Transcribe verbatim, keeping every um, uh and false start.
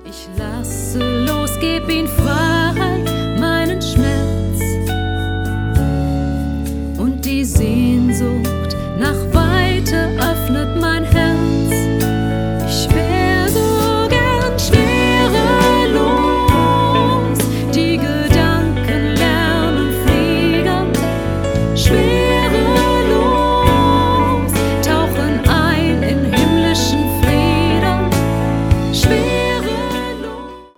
Ich lasse los, geb ihn frei, meinen Schmerz. Und die Sehnsucht nach Weite öffnet mein Herz.